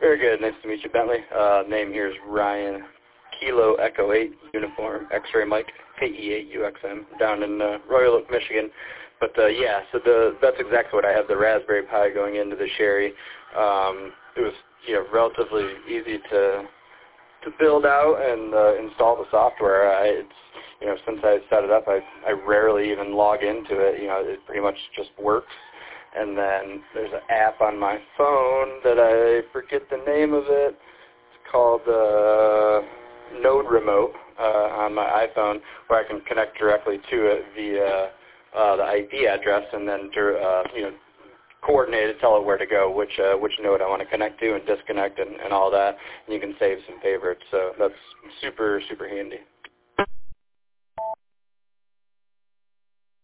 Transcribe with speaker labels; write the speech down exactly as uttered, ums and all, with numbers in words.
Speaker 1: Very good. Nice to meet you, Bentley. Uh, name here is Ryan. Kilo Echo eight, Uniform, X-Ray Mike, K E eight U X M, down in uh, Royal Oak, Michigan. But uh, yeah, so the that's exactly what I have, the Raspberry Pi going into the Sherry. Um, it was you know relatively easy to to build out and uh, install the software. I, it's you know since I set it up, I I rarely even log into it. You know, it pretty much just works. And then there's an app on my phone that I forget the name of it. It's called uh, Node Remote uh, on my iPhone, where I can connect directly to it via uh, the I P address, and then uh, you know coordinate it, tell it where to go, which uh, which node I want to connect to, and disconnect, and, and all that. And you can save some favorites. So that's super super handy.